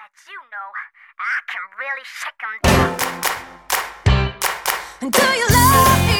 But you know, I can really shake 'em down. Do you love me?